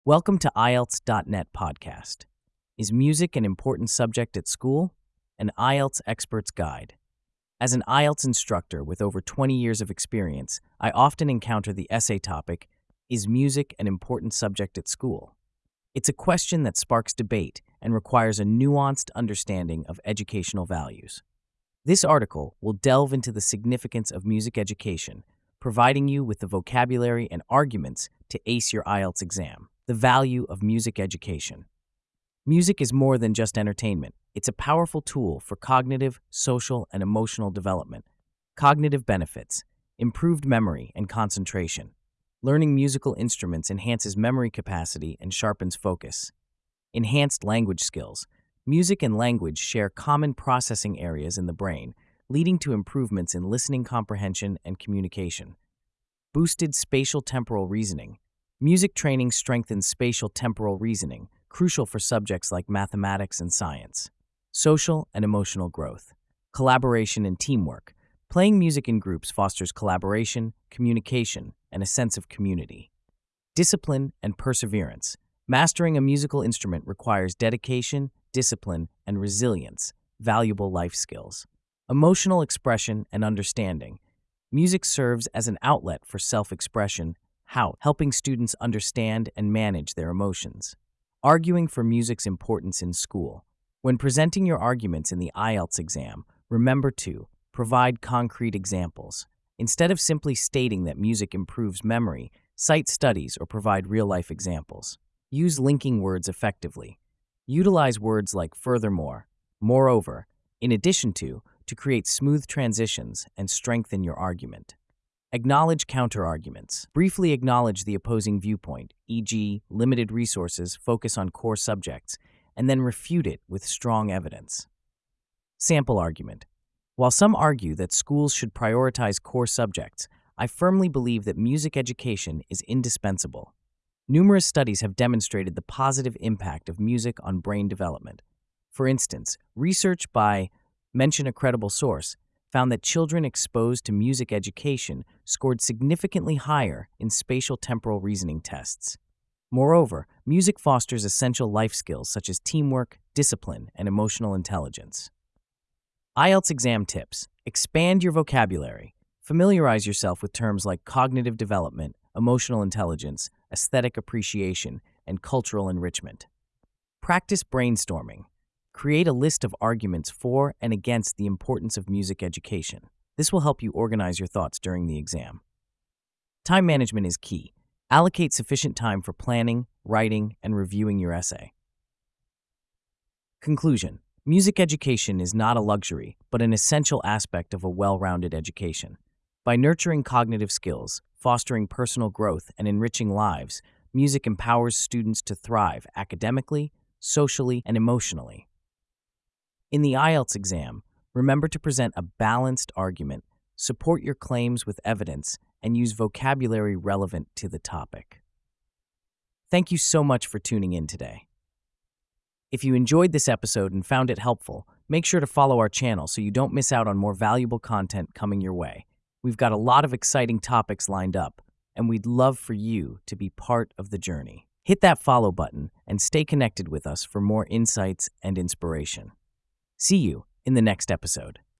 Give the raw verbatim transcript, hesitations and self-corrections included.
Welcome to I E L T S dot net podcast. Is music an important subject at school? An I E L T S expert's guide. As an I E L T S instructor with over twenty years of experience, I often encounter the essay topic, is music an important subject at school? It's a question that sparks debate and requires a nuanced understanding of educational values. This article will delve into the significance of music education, providing you with the vocabulary and arguments to ace your I E L T S exam. The value of music education. Music is more than just entertainment. It's a powerful tool for cognitive, social, and emotional development. Cognitive benefits: improved memory and concentration. Learning musical instruments enhances memory capacity and sharpens focus. Enhanced language skills. Music and language share common processing areas in the brain, leading to improvements in listening comprehension and communication. Boosted spatial temporal reasoning. Music training strengthens spatial temporal reasoning, crucial for subjects like mathematics and science. Social and emotional growth. Collaboration and teamwork. Playing music in groups fosters collaboration, communication, and a sense of community. Discipline and perseverance. Mastering a musical instrument requires dedication, discipline, and resilience, valuable life skills. Emotional expression and understanding. Music serves as an outlet for self-expression, how helping students understand and manage their emotions. Arguing for music's importance in school. When presenting your arguments in the I E L T S exam, remember to provide concrete examples. Instead of simply stating that music improves memory, cite studies or provide real-life examples. Use linking words effectively. Utilize words like furthermore, moreover, in addition to, to create smooth transitions and strengthen your argument. Acknowledge counterarguments. Briefly acknowledge the opposing viewpoint, for example, limited resources, focus on core subjects, and then refute it with strong evidence. Sample argument. While some argue that schools should prioritize core subjects, I firmly believe that music education is indispensable. Numerous studies have demonstrated the positive impact of music on brain development. For instance, research by Mention a Credible Source found that children exposed to music education scored significantly higher in spatial temporal reasoning tests. Moreover, music fosters essential life skills such as teamwork, discipline, and emotional intelligence. I E L T S exam tips. Expand your vocabulary. Familiarize yourself with terms like cognitive development, emotional intelligence, aesthetic appreciation, and cultural enrichment. Practice brainstorming. Create a list of arguments for and against the importance of music education. This will help you organize your thoughts during the exam. Time management is key. Allocate sufficient time for planning, writing, and reviewing your essay. Conclusion. Music education is not a luxury, but an essential aspect of a well-rounded education. By nurturing cognitive skills, fostering personal growth, and enriching lives, music empowers students to thrive academically, socially, and emotionally. In the I E L T S exam, remember to present a balanced argument, support your claims with evidence, and use vocabulary relevant to the topic. Thank you so much for tuning in today. If you enjoyed this episode and found it helpful, make sure to follow our channel so you don't miss out on more valuable content coming your way. We've got a lot of exciting topics lined up, and we'd love for you to be part of the journey. Hit that follow button and stay connected with us for more insights and inspiration. See you in the next episode.